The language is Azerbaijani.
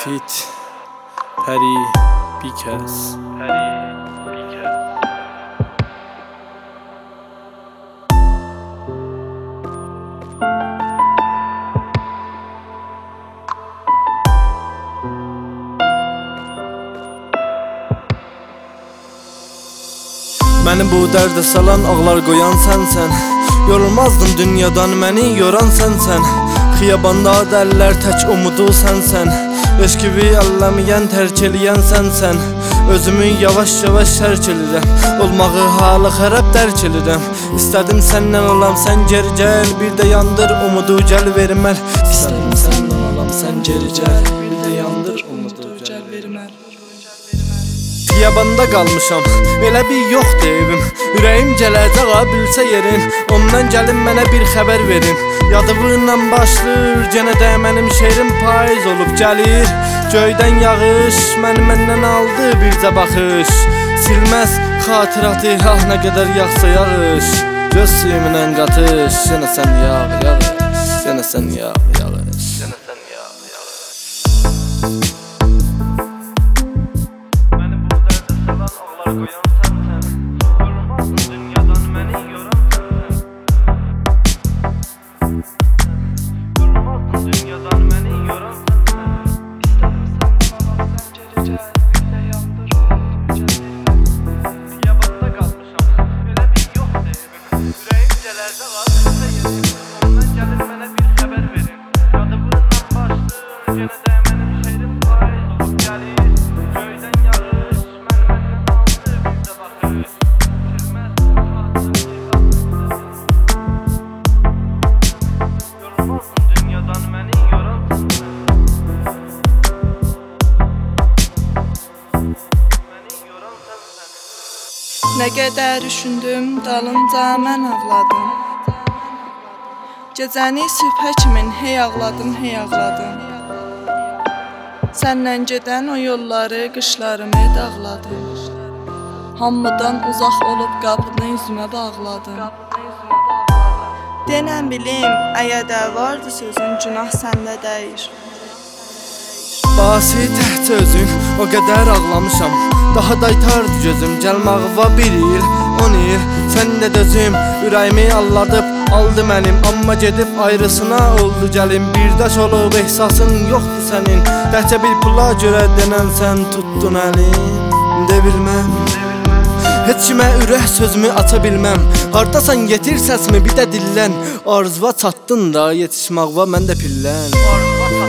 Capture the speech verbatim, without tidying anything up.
Basit Pəri bir kəs Məni bu dərdə salan, ağlar qoyan sənsən. Yorulmazdım dünyadan, məni yoran sənsən. Xiyabanda dəllər tək umudu sənsən. Eşkivi əlləmiyən, tərk eləyən sənsən. Özümü yavaş-yavaş tərk edirəm. Olmağı halı xərab dərk edirəm. İstədim səndən olam, sən geri gəl. Bir də yandır umudu gəl verməl. İstədim səndən olam, sən geri gəl. Bir də yandır umudu gəl verməl. Xiyabanda qalmışam, elə bir yoxdur evim. Ürəyim gələcək a bilsə yerin. Ondan gəlin mənə bir xəbər verin. Yadığıyla başlayır, yenə də mənim şeirim payız olub gəlir. Göydən yağış, məni məndən aldı bircə baxış. Silməz xatiratı, ah nə qədər yağsa yağış. Göz suyumla qatış, yenə sən yağ yağış. Yenə sən yağ yağış. Yenə sən yağ yağış. Qoyan sənsən, yorulmazsın dünyadan, məni yoran sənsən. Yorulmazsın dünyadan, məni yoran sənsən. İstədim səndən olam, sən geri gəl, bir də yandır umudu gəl. Xiyabanda qalmışam, elə bir yoxdur evim. Ürəyim gələrdə a bilsə yerim. Ondan gəlin mənə bir xəbər verin. Yadığıyla başlayır, yenə də mənim şeirim payız olub gəlir. Göydən yağış, məni məndən aldı bircə baxış. Silməz yorulmazsın dünyadan, məni yoran sənsən. Məni yoran sənsən. Nə qədər düşündüm, dalınca mən ağladım. Gecəni sübhə kimin hey ağladım, hey ağladım. Səndən gedən o yolları, qışlarımı dağladım. Hamıdan uzaq olub qapını üzümə bağladım. Denən bilim, əgər də vardı sözün, günah səndə deyir. Basit təhcə özün, o qədər ağlamışam. Daha da itardı gözüm, gəlmağıva bir il, on il. Sən də dözüm, ürəyimi alladıb, aldı mənim. Amma gedib ayrısına oldu gəlim. Birdaş olub ehsasın yoxdur sənin. Təhcə bir pula görə denən sən tuttun əlim. De bilməm, heç kimə ürək sözümü aça bilməm. Hardasan yetir səsimi bir də dillən. Arzuva çatdın da yetişmağıva mən də pillən.